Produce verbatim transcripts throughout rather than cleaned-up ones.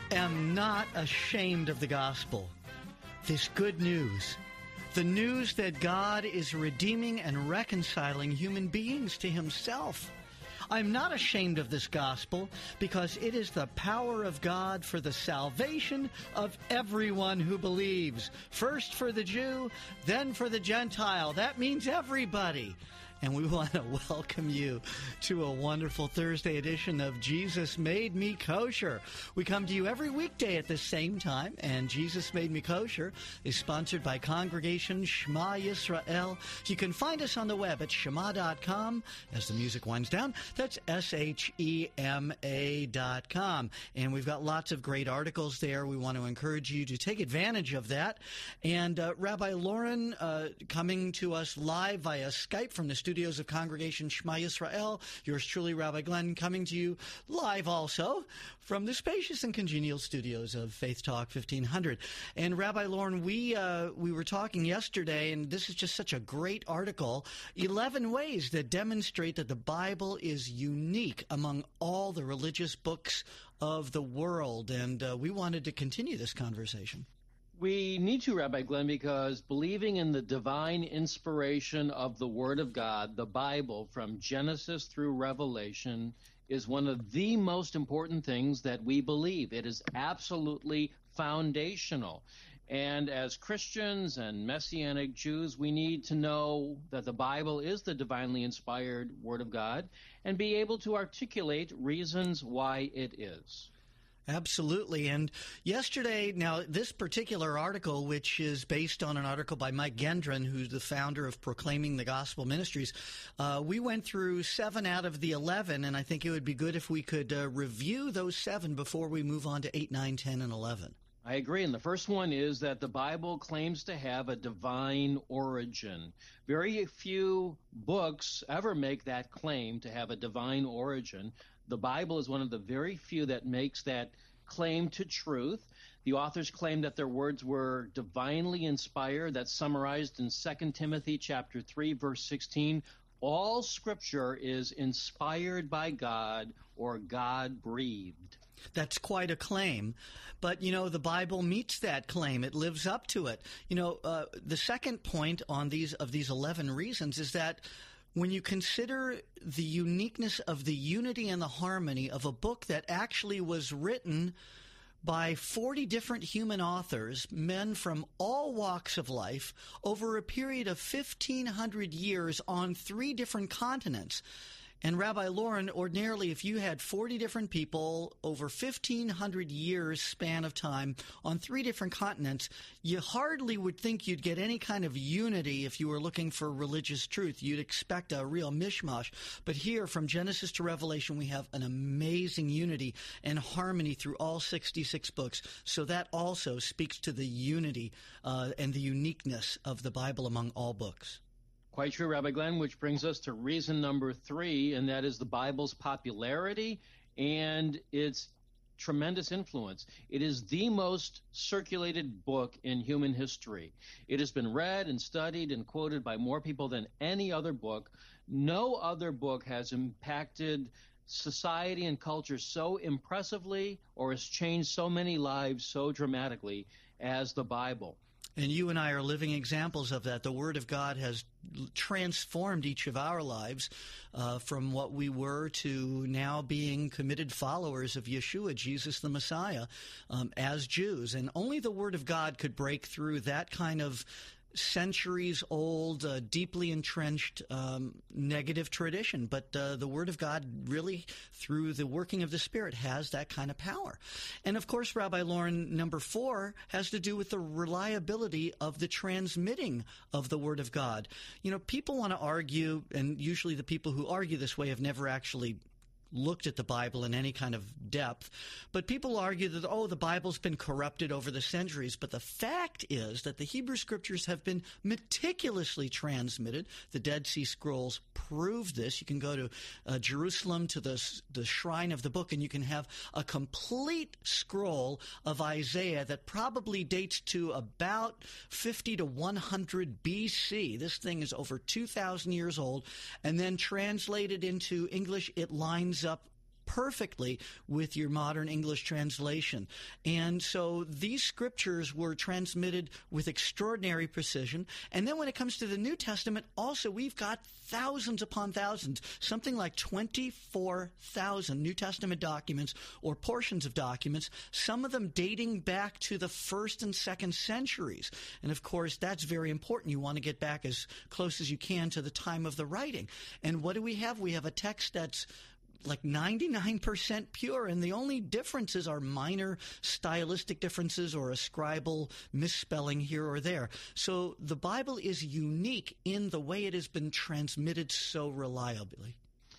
am not ashamed of the gospel. This good news, the news that God is redeeming and reconciling human beings to himself. I'm not ashamed of this gospel because it is the power of God for the salvation of everyone who believes. First for the Jew, then for the Gentile. That means everybody. And we want to welcome you to a wonderful Thursday edition of Jesus Made Me Kosher. We come to you every weekday at the same time, and Jesus Made Me Kosher is sponsored by Congregation Shema Yisrael. You can find us on the web at shema dot com. As the music winds down, that's S H E M A dot com. And we've got lots of great articles there. We want to encourage you to take advantage of that. And uh, Rabbi Lauren uh, coming to us live via Skype from the studios of Congregation Shema Yisrael. Yours truly, Rabbi Glenn, coming to you live also from the spacious and congenial studios of Faith Talk fifteen hundred. And Rabbi Lauren, we uh, we were talking yesterday, and this is just such a great article, eleven ways that demonstrate that the Bible is unique among all the religious books of the world. And uh, we wanted to continue this conversation. We need to, Rabbi Glenn, because believing in the divine inspiration of the Word of God, the Bible, from Genesis through Revelation, is one of the most important things that we believe. It is absolutely foundational. And as Christians and Messianic Jews, we need to know that the Bible is the divinely inspired Word of God and be able to articulate reasons why it is. Absolutely. And yesterday, now this particular article, which is based on an article by Mike Gendron, who's the founder of Proclaiming the Gospel Ministries, uh, we went through seven out of the eleven, and I think it would be good if we could uh, review those seven before we move on to eight, nine, ten, and eleven. I agree. And the first one is that the Bible claims to have a divine origin. Very few books ever make that claim to have a divine origin. The Bible is one of the very few that makes that claim to truth. The authors claim that their words were divinely inspired. That's summarized in Second Timothy chapter three, verse sixteen. All scripture is inspired by God or God-breathed. That's quite a claim. But, you know, the Bible meets that claim. It lives up to it. You know, uh, the second point on these of these eleven reasons is that when you consider the uniqueness of the unity and the harmony of a book that actually was written by forty different human authors, men from all walks of life, over a period of fifteen hundred years on three different continents. And Rabbi Lauren, ordinarily, if you had forty different people over fifteen hundred years span of time on three different continents, you hardly would think you'd get any kind of unity if you were looking for religious truth. You'd expect a real mishmash. But here, from Genesis to Revelation, we have an amazing unity and harmony through all sixty-six books. So that also speaks to the unity uh, and the uniqueness of the Bible among all books. Quite true, Rabbi Glenn, which brings us to reason number three, and that is the Bible's popularity and its tremendous influence. It is the most circulated book in human history. It has been read and studied and quoted by more people than any other book. No other book has impacted society and culture so impressively or has changed so many lives so dramatically as the Bible. And you and I are living examples of that. The Word of God has transformed each of our lives uh, from what we were to now being committed followers of Yeshua, Jesus the Messiah, um, as Jews. And only the Word of God could break through that kind of centuries-old, uh, deeply entrenched um, negative tradition. But uh, the Word of God really, through the working of the Spirit, has that kind of power. And, of course, Rabbi Lauren, number four has to do with the reliability of the transmitting of the Word of God. You know, people want to argue, and usually the people who argue this way have never actually looked at the Bible in any kind of depth. But people argue that, oh, the Bible's been corrupted over the centuries. But the fact is that the Hebrew Scriptures have been meticulously transmitted. The Dead Sea Scrolls prove this. You can go to uh, Jerusalem to the, the shrine of the book, and you can have a complete scroll of Isaiah that probably dates to about fifty to one hundred B C. This thing is over two thousand years old. And then translated into English, it lines up perfectly with your modern English translation. And so these scriptures were transmitted with extraordinary precision. And then when it comes to the New Testament, also we've got thousands upon thousands, something like twenty-four thousand New Testament documents or portions of documents, some of them dating back to the first and second centuries. And of course, that's very important. You want to get back as close as you can to the time of the writing. And what do we have? We have a text that's like ninety-nine percent pure, and the only differences are minor stylistic differences or a scribal misspelling here or there. So the Bible is unique in the way it has been transmitted so reliably.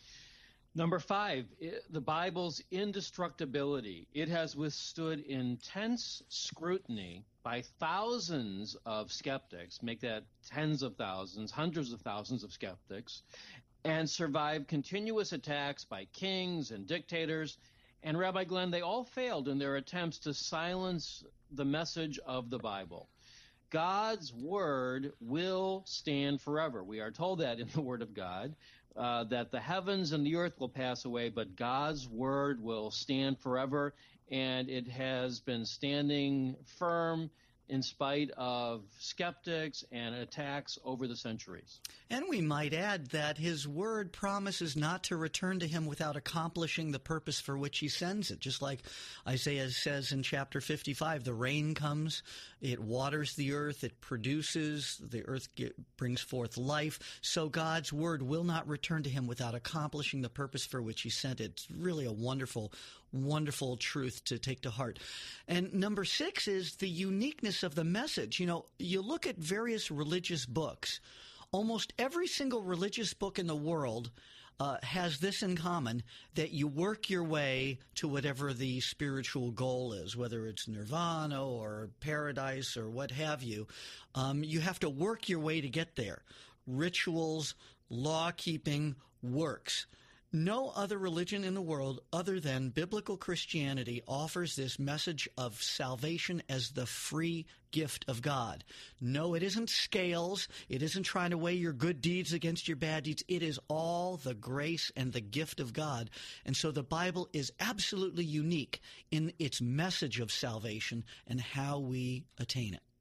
Number five, the Bible's indestructibility. It has withstood intense scrutiny by thousands of skeptics, make that tens of thousands, hundreds of thousands of skeptics, and survived continuous attacks by kings and dictators. And Rabbi Glenn, they all failed in their attempts to silence the message of the Bible. God's word will stand forever. We are told that in the Word of God, uh, that the heavens and the earth will pass away, but God's word will stand forever. And it has been standing firm in spite of skeptics and attacks over the centuries. And we might add that his word promises not to return to him without accomplishing the purpose for which he sends it. Just like Isaiah says in chapter fifty-five, the rain comes, it waters the earth, it produces, the earth get, brings forth life. So God's word will not return to him without accomplishing the purpose for which he sent it. It's really a wonderful wonderful truth to take to heart. And number six is the uniqueness of the message. You know, you look at various religious books. Almost every single religious book in the world uh, has this in common, that you work your way to whatever the spiritual goal is, whether it's nirvana or paradise or what have you. Um, you have to work your way to get there. Rituals, law-keeping, works. No other religion in the world other than biblical Christianity offers this message of salvation as the free gift of God. No, it isn't scales. It isn't trying to weigh your good deeds against your bad deeds. It is all the grace and the gift of God. And so the Bible is absolutely unique in its message of salvation and how we attain it.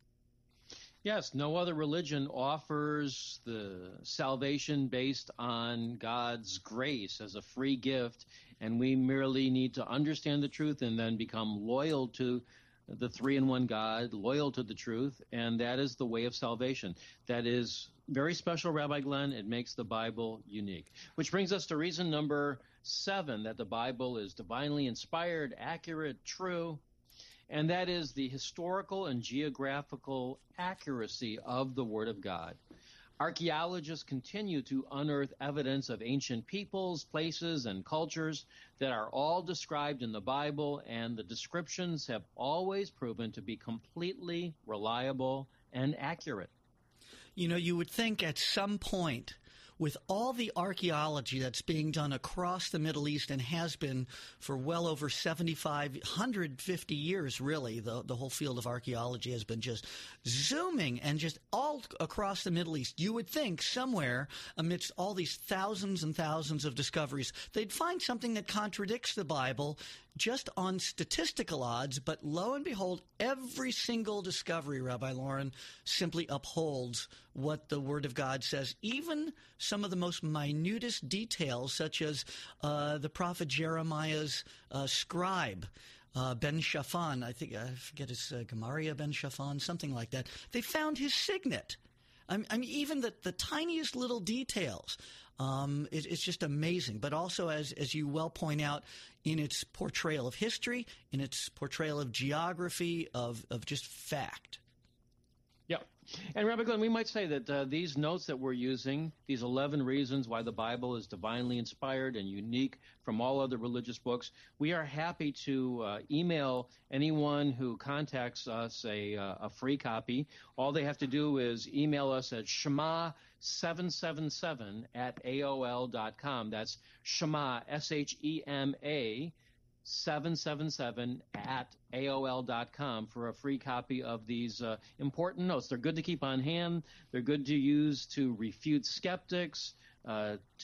Yes, no other religion offers the salvation based on God's grace as a free gift, and we merely need to understand the truth and then become loyal to the three-in-one God, loyal to the truth, and that is the way of salvation. That is very special, Rabbi Glenn. It makes the Bible unique. Which brings us to reason number seven, that the Bible is divinely inspired, accurate, true, and that is the historical and geographical accuracy of the Word of God. Archaeologists continue to unearth evidence of ancient peoples, places, and cultures that are all described in the Bible, and the descriptions have always proven to be completely reliable and accurate. You know, you would think at some point, with all the archaeology that's being done across the Middle East and has been for well over seventy-five, one hundred fifty years, really, the, the whole field of archaeology has been just zooming and just all across the Middle East. You would think somewhere amidst all these thousands and thousands of discoveries, they'd find something that contradicts the Bible just on statistical odds, but lo and behold, every single discovery, Rabbi Lauren, simply upholds what the Word of God says. Even some of the most minutest details, such as uh, the prophet Jeremiah's uh, scribe, uh, Ben Shaphan, I think, I forget his uh, Gamaliel Ben Shaphan, something like that. They found his signet. I mean, I mean even the, the tiniest little details. Um, it, it's just amazing. But also, as as you well point out, in its portrayal of history, in its portrayal of geography, of, of just fact. Yeah. And Rabbi Glenn, we might say that uh, these notes that we're using, these eleven reasons why the Bible is divinely inspired and unique from all other religious books, we are happy to uh, email anyone who contacts us a, uh, a free copy. All they have to do is email us at Shema seven seven seven at A O L dot com. That's Shema, S H E M A, seven seven seven at A O L dot com for a free copy of these uh, important notes. They're good to keep on hand. They're good to use to refute skeptics, uh, to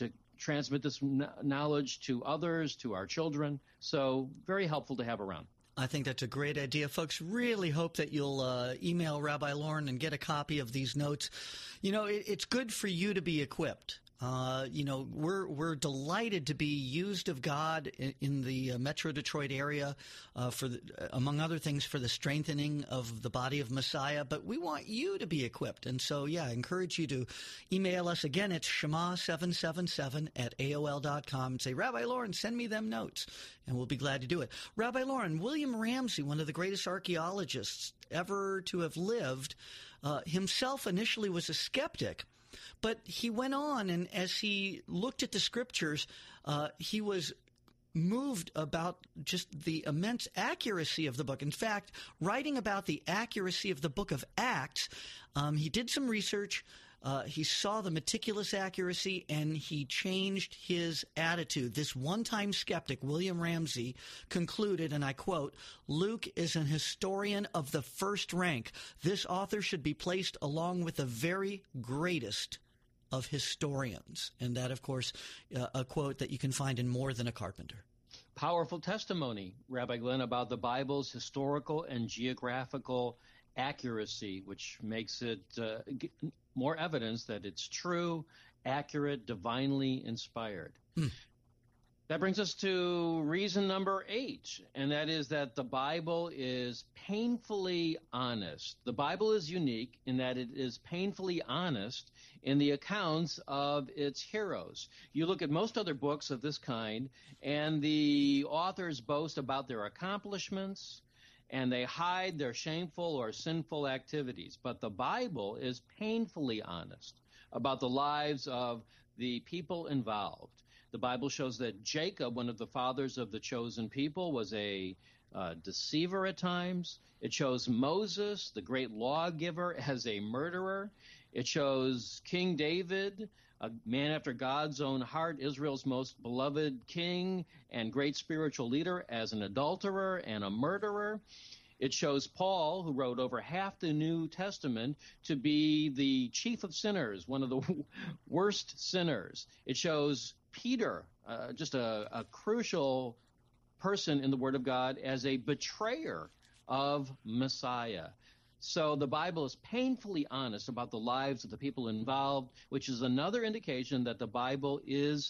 transmit this knowledge to others, to our children. So very helpful to have around. I think that's a great idea. Folks, really hope that you'll uh, email Rabbi Lauren and get a copy of these notes. You know, it, it's good for you to be equipped. Uh, you know, we're we're delighted to be used of God in, in the uh, Metro Detroit area, uh, for the, among other things, for the strengthening of the body of Messiah. But we want you to be equipped, and so yeah, I encourage you to email us again. It's Shema seven seven seven at A O L dot com and say, Rabbi Lauren, send me them notes, and we'll be glad to do it. Rabbi Lauren, William Ramsey, one of the greatest archaeologists ever to have lived, uh, himself initially was a skeptic. But he went on, and as he looked at the scriptures, uh, he was moved about just the immense accuracy of the book. In fact, writing about the accuracy of the book of Acts, um, he did some research. Uh, he saw the meticulous accuracy, and he changed his attitude. This one-time skeptic, William Ramsey, concluded, and I quote, Luke is an historian of the first rank. This author should be placed along with the very greatest of historians. And that, of course, uh, a quote that you can find in More Than a Carpenter. Powerful testimony, Rabbi Glenn, about the Bible's historical and geographical accuracy, which makes it uh, more evidence that it's true, accurate, divinely inspired. Hmm. That brings us to reason number eight, and that is that the Bible is painfully honest. The Bible is unique in that it is painfully honest in the accounts of its heroes. You look at most other books of this kind, and the authors boast about their accomplishments, and they hide their shameful or sinful activities. But the Bible is painfully honest about the lives of the people involved. The Bible shows that Jacob, one of the fathers of the chosen people, was a uh, deceiver at times. It shows Moses, the great lawgiver, as a murderer. It shows King David, a man after God's own heart, Israel's most beloved king and great spiritual leader, as an adulterer and a murderer. It shows Paul, who wrote over half the New Testament, to be the chief of sinners, one of the worst sinners. It shows Peter, uh, just a, a crucial person in the Word of God, as a betrayer of Messiah. So the Bible is painfully honest about the lives of the people involved, which is another indication that the Bible is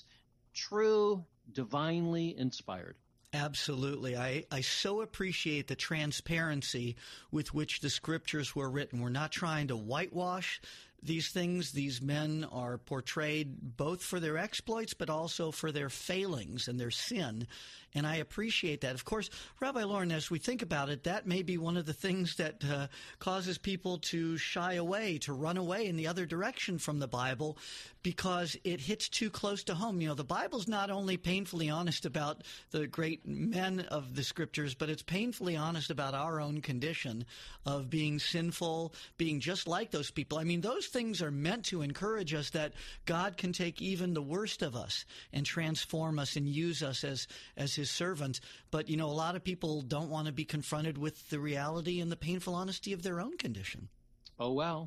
true, divinely inspired. Absolutely. I, I so appreciate the transparency with which the scriptures were written. We're not trying to whitewash these things. These men are portrayed both for their exploits, but also for their failings and their sin. And I appreciate that. Of course, Rabbi Lauren, as we think about it, that may be one of the things that uh, causes people to shy away, to run away in the other direction from the Bible, because it hits too close to home. You know, the Bible's not only painfully honest about the great men of the scriptures, but it's painfully honest about our own condition of being sinful, being just like those people. I mean, those things are meant to encourage us that God can take even the worst of us and transform us and use us as, as his servants. But, you know, a lot of people don't want to be confronted with the reality and the painful honesty of their own condition. Oh, well.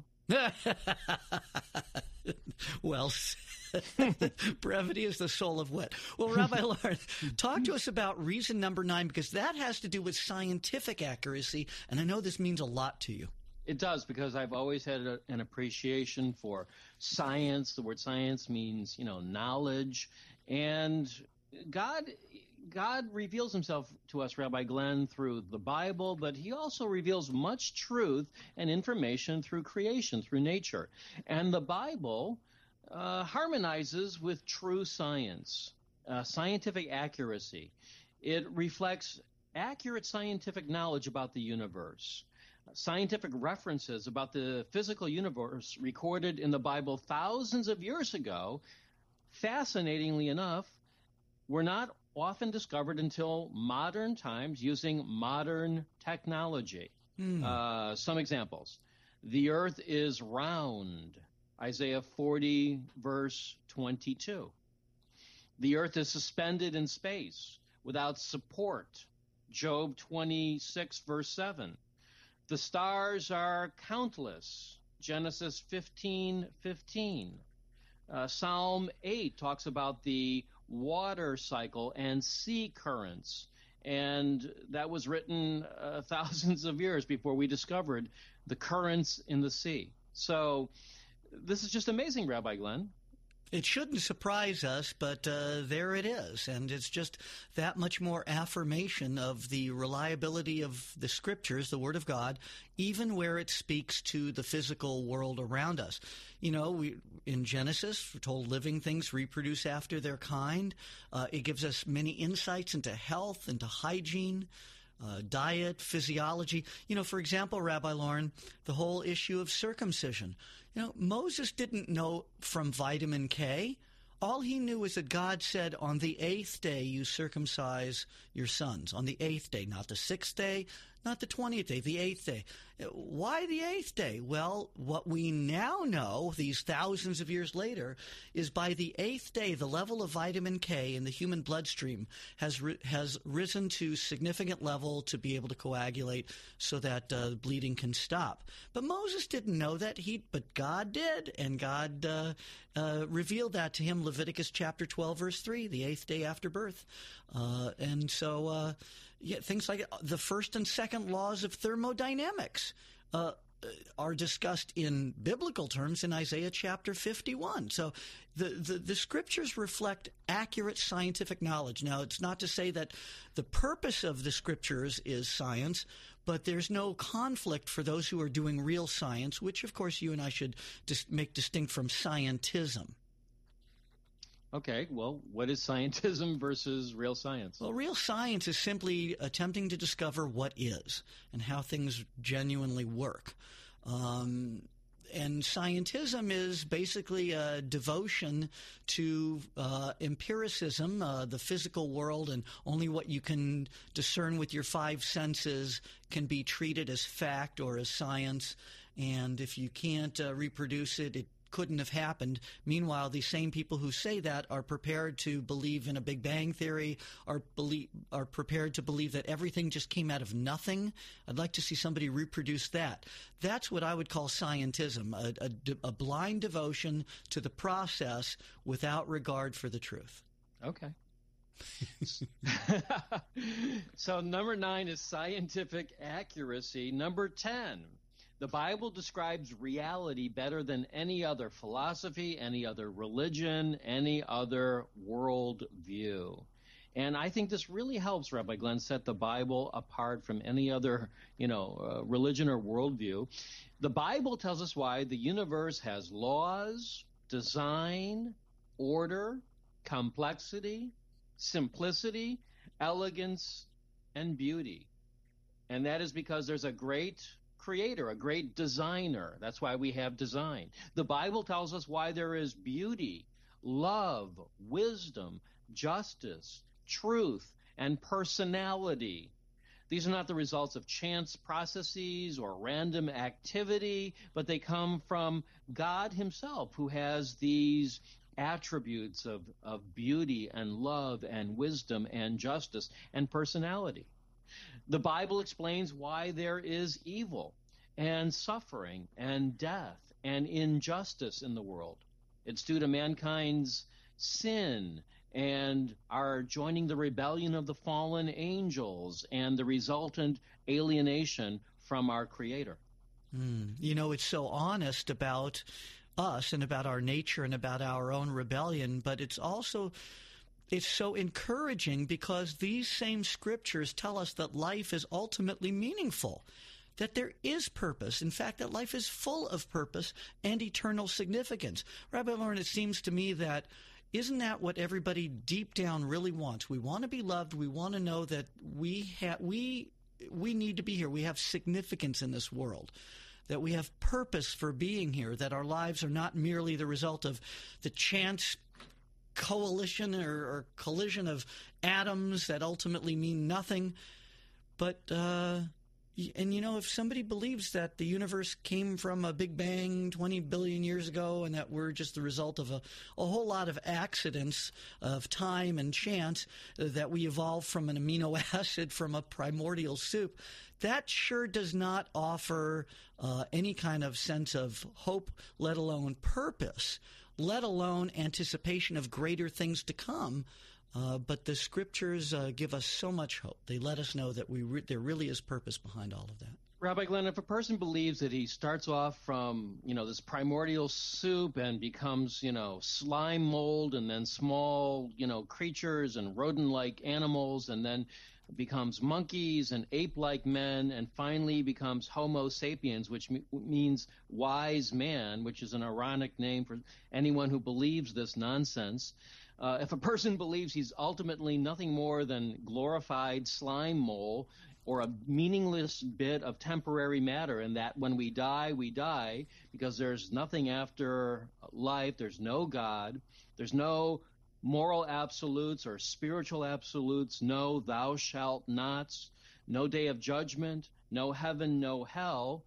Well, brevity is the soul of wit. Well, Rabbi Lauren, talk to us about reason number nine, because that has to do with scientific accuracy, and I know this means a lot to you. It does, because I've always had a, an appreciation for science. The word science means, you know, knowledge, and God God reveals himself to us, Rabbi Glenn, through the Bible, but he also reveals much truth and information through creation, through nature. And the Bible uh, harmonizes with true science, uh, scientific accuracy. It reflects accurate scientific knowledge about the universe. Scientific references about the physical universe recorded in the Bible thousands of years ago, fascinatingly enough, were not often discovered until modern times using modern technology. Mm. Uh, some examples. The earth is round, Isaiah forty, verse twenty-two. The earth is suspended in space without support, Job twenty-six, verse seven. The stars are countless, Genesis fifteen, fifteen. Uh, Psalm eight talks about the water cycle and sea currents. And that was written uh, thousands of years before we discovered the currents in the sea. So this is just amazing, Rabbi Glenn. It shouldn't surprise us, but uh, there it is. And it's just that much more affirmation of the reliability of the Scriptures, the Word of God, even where it speaks to the physical world around us. You know, we in Genesis, we're told living things reproduce after their kind. Uh, it gives us many insights into health, into hygiene, uh, diet, physiology. You know, for example, Rabbi Lauren, the whole issue of circumcision. You know, Moses didn't know from vitamin K. All he knew was that God said, on the eighth day you circumcise your sons. On the eighth day, not the sixth day, not the twentieth day, the eighth day. Why the eighth day? Well, what we now know, these thousands of years later, is by the eighth day, the level of vitamin K in the human bloodstream has ri- has risen to significant level to be able to coagulate so that uh, bleeding can stop. But Moses didn't know that, he, but God did, and God uh, uh, revealed that to him, Leviticus chapter twelve, verse three, the eighth day after birth. Uh, and so... Uh, Yeah, things like the first and second laws of thermodynamics uh, are discussed in biblical terms in Isaiah chapter fifty-one. So the, the, the Scriptures reflect accurate scientific knowledge. Now, it's not to say that the purpose of the Scriptures is science, but there's no conflict for those who are doing real science, which, of course, you and I should dis- make distinct from scientism. Okay, well, what is scientism versus real science? Well, real science is simply attempting to discover what is and how things genuinely work. Um, and scientism is basically a devotion to uh, empiricism, uh, the physical world, and only what you can discern with your five senses can be treated as fact or as science. And if you can't uh, reproduce it, it couldn't have happened. Meanwhile, these same people who say that are prepared to believe in a Big Bang theory, are believe, are prepared to believe that everything just came out of nothing. I'd like to see somebody reproduce that. That's what I would call scientism, a, a, a blind devotion to the process without regard for the truth. Okay. So number nine is scientific accuracy. Number ten. The Bible describes reality better than any other philosophy, any other religion, any other world view. And I think this really helps, Rabbi Glenn, set the Bible apart from any other, you know, uh, religion or worldview. The Bible tells us why the universe has laws, design, order, complexity, simplicity, elegance, and beauty. And that is because there's a great creator, a great designer. That's why we have design. The Bible tells us why there is beauty, love, wisdom, justice, truth, and personality. These are not the results of chance processes or random activity, but they come from God himself, who has these attributes of, of beauty and love and wisdom and justice and personality. The Bible explains why there is evil and suffering and death and injustice in the world. It's due to mankind's sin and our joining the rebellion of the fallen angels and the resultant alienation from our Creator. Mm. You know, it's so honest about us and about our nature and about our own rebellion, but it's also... It's so encouraging because these same scriptures tell us that life is ultimately meaningful, that there is purpose. In fact, that life is full of purpose and eternal significance. Rabbi Lauren, it seems to me that isn't that what everybody deep down really wants? We want to be loved. We want to know that we ha- we we need to be here. We have significance in this world, that we have purpose for being here, that our lives are not merely the result of the chance coalition or, or collision of atoms that ultimately mean nothing. But uh, And, you know, if somebody believes that the universe came from a Big Bang twenty billion years ago and that we're just the result of a, a whole lot of accidents of time and chance, uh, that we evolved from an amino acid from a primordial soup, that sure does not offer uh, any kind of sense of hope, let alone purpose, let alone anticipation of greater things to come. Uh, but the scriptures uh, give us so much hope. They let us know that we re- there really is purpose behind all of that. Rabbi Glenn, if a person believes that he starts off from, you know, this primordial soup and becomes, you know, slime mold and then small, you know, creatures and rodent-like animals and then becomes monkeys and ape-like men and finally becomes Homo sapiens, which me- means wise man, which is an ironic name for anyone who believes this nonsense. Uh, if a person believes he's ultimately nothing more than glorified slime mole or a meaningless bit of temporary matter, and that when we die, we die because there's nothing after life, there's no God, there's no moral absolutes or spiritual absolutes, no thou shalt nots, no day of judgment, no heaven, no hell.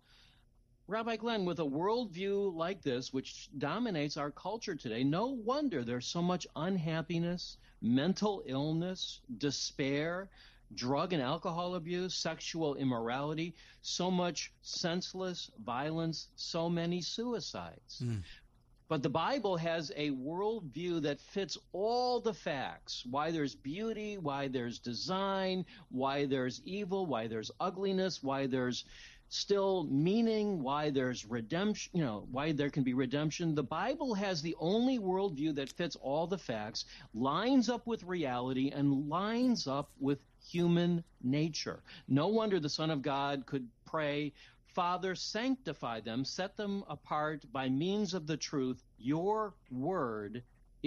Rabbi Glenn, with a worldview like this, which dominates our culture today, no wonder there's so much unhappiness, mental illness, despair, drug and alcohol abuse, sexual immorality, so much senseless violence, so many suicides. Mm. But the Bible has a worldview that fits all the facts, why there's beauty, why there's design, why there's evil, why there's ugliness, why there's still meaning, why there's redemption, you know, why there can be redemption. The Bible has the only worldview that fits all the facts, lines up with reality, and lines up with human nature. No wonder the Son of God could pray, Father, sanctify them, set them apart by means of the truth. Your word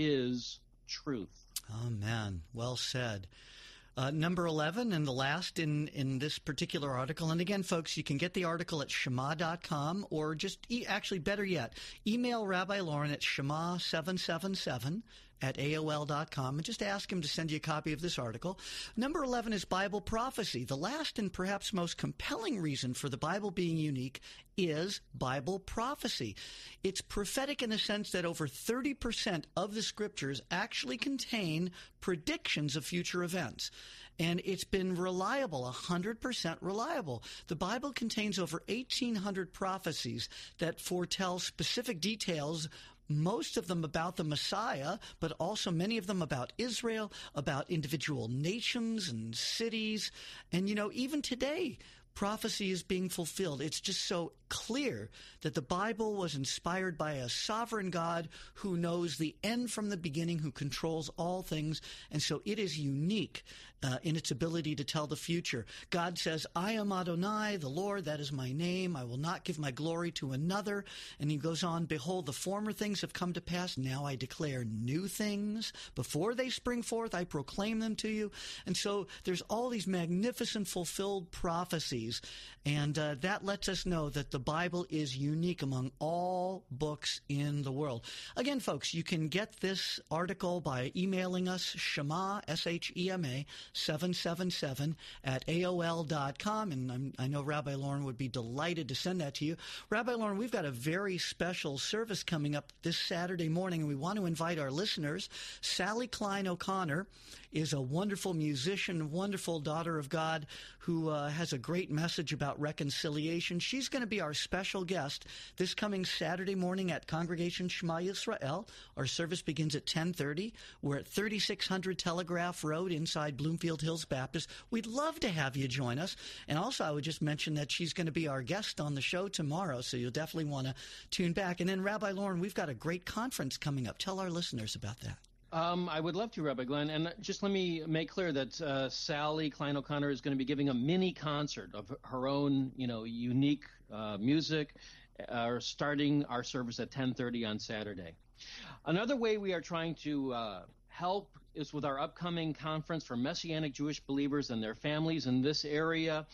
is truth. Amen. Well said. Uh, number eleven, and the last in, in this particular article. And again, folks, you can get the article at shema dot com, or just, e- actually better yet, email Rabbi Lauren at shema seven seven seven at A O L dot com and just ask him to send you a copy of this article. Number eleven is Bible prophecy. The last and perhaps most compelling reason for the Bible being unique is Bible prophecy. It's prophetic in the sense that over thirty percent of the scriptures actually contain predictions of future events. And it's been reliable, one hundred percent reliable. The Bible contains over eighteen hundred prophecies that foretell specific details, most of them about the Messiah, but also many of them about Israel, about individual nations and cities. And, you know, even today, prophecy is being fulfilled. It's just so clear that the Bible was inspired by a sovereign God who knows the end from the beginning, who controls all things, and so it is unique uh, in its ability to tell the future. God says, I am Adonai, the Lord, that is my name. I will not give my glory to another. And he goes on, behold, the former things have come to pass. Now I declare new things. Before they spring forth, I proclaim them to you. And so there's all these magnificent fulfilled prophecies. And uh, that lets us know that the Bible is unique among all books in the world. Again, folks, you can get this article by emailing us, Shema, S H E M A, seven seven seven at A O L dot com. And I'm, I know Rabbi Lauren would be delighted to send that to you. Rabbi Lauren, we've got a very special service coming up this Saturday morning, and we want to invite our listeners. Sally Klein O'Connor is a wonderful musician, wonderful daughter of God who uh, has a great message about reconciliation. She's going to be our special guest this coming Saturday morning at Congregation Shema Yisrael. Our service begins at ten thirty. We're at thirty-six hundred Telegraph Road inside Bloomfield Hills Baptist. We'd love to have you join us. And also, I would just mention that she's going to be our guest on the show tomorrow, so you'll definitely want to tune back. And then, Rabbi Lauren, we've got a great conference coming up. Tell our listeners about that. Um, I would love to, Rabbi Glenn. And just let me make clear that uh, Sally Klein O'Connor is going to be giving a mini concert of her own, you know, unique uh, music, uh, starting our service at ten thirty on Saturday. Another way we are trying to uh, help is with our upcoming conference for Messianic Jewish believers and their families in this area.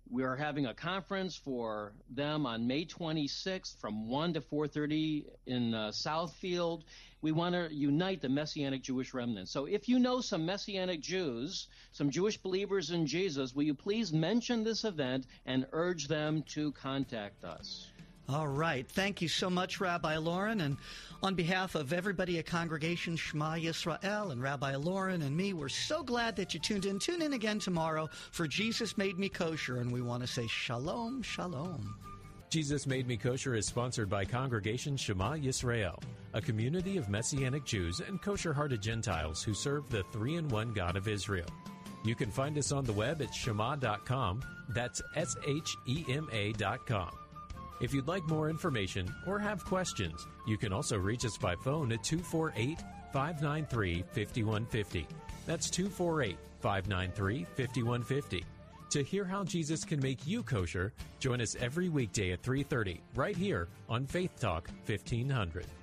We are having a conference for them on May twenty-sixth from one to four thirty in uh, Southfield. We want to unite the Messianic Jewish remnant. So if you know some Messianic Jews, some Jewish believers in Jesus, will you please mention this event and urge them to contact us? All right. Thank you so much, Rabbi Lauren. And on behalf of everybody at Congregation Shema Yisrael and Rabbi Lauren and me, we're so glad that you tuned in. Tune in again tomorrow for Jesus Made Me Kosher. And we want to say shalom, shalom. Jesus Made Me Kosher is sponsored by Congregation Shema Yisrael, a community of Messianic Jews and kosher-hearted Gentiles who serve the three-in-one God of Israel. You can find us on the web at shema dot com. That's S H E M A dot com. If you'd like more information or have questions, you can also reach us by phone at two four eight, five nine three, five one five zero. That's two four eight, five nine three, five one five zero. To hear how Jesus can make you kosher, join us every weekday at three thirty right here on Faith Talk fifteen hundred.